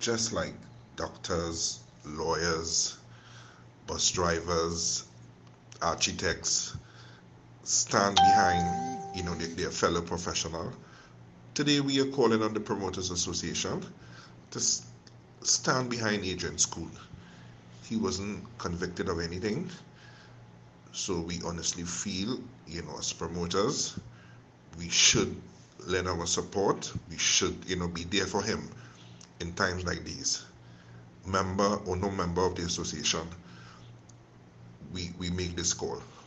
just like doctors, lawyers, bus drivers, architects stand behind, their fellow professional. Today we are calling on the Promoters Association to stand behind Adrian School. He wasn't convicted of anything, so we honestly feel, as promoters, we should lend our support. We should, be there for him in times like these. Member or no member of the association, we make this call.